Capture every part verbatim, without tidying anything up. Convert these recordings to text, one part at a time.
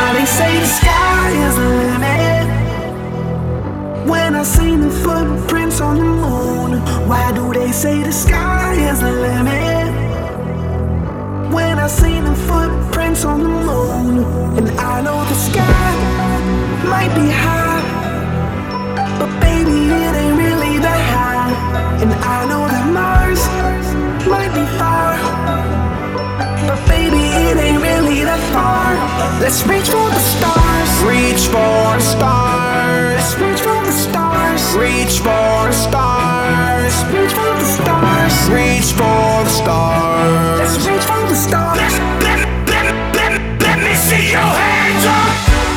Why they say the sky is the limit? When I seen the footprints on the moon, why do they say the sky is the limit? When I seen the footprints on the moon, and I know the sky might be high, but baby it ain't really that high. And I know that Mars might be far, but baby it ain't really that far. Let's reach for the stars. Reach for the stars. Let's reach for the stars. Reach for the stars. Reach for the stars. Reach for the stars. Let's reach for the stars. Let, let, let, let me see your hands up.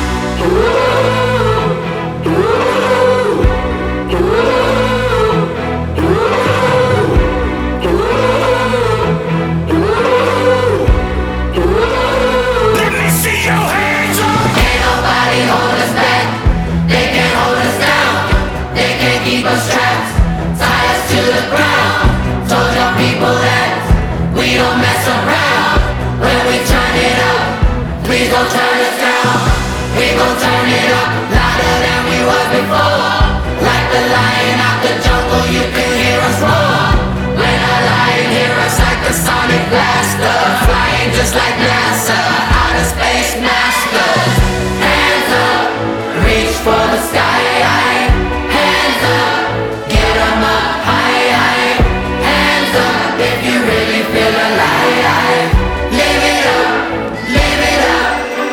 Let me see your hands up. Ain't nobody hold us back. They can't hold us down. They can't keep us trapped. Tie us to the ground. Told your people that we don't mess around. When we turn it up, please don't turn us down. We gon' turn it up louder than we was before. Like the lion out the jungle, you can hear us roar. When a lion hear us like a sonic blaster, flying just like NASA, outer space masters. Hands up, reach for the sky. Hands up, get 'em up high. Hands up if you really feel alive. Live it up, live it up.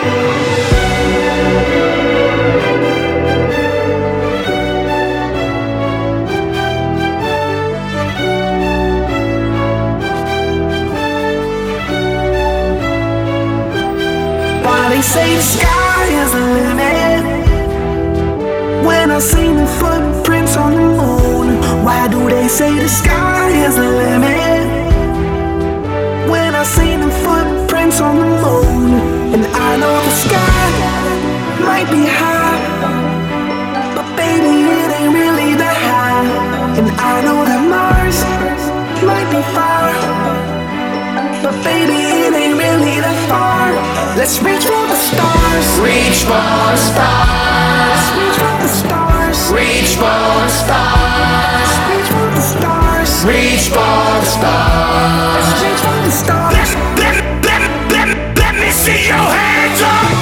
Why they say the sky is the limit? When I seen the footprints on the moon, why do they say the sky is the limit? When I seen the footprints on the moon, and I know the sky might be high, but baby it ain't really that high. And I know that Mars might be far, but baby it ain't really that far. Let's reach for the stars. Reach for the stars. Reach for the stars. Reach for the stars. Reach for the stars. Reach for the stars. Reach for the stars. Let, let, let, let, let me see your hands up.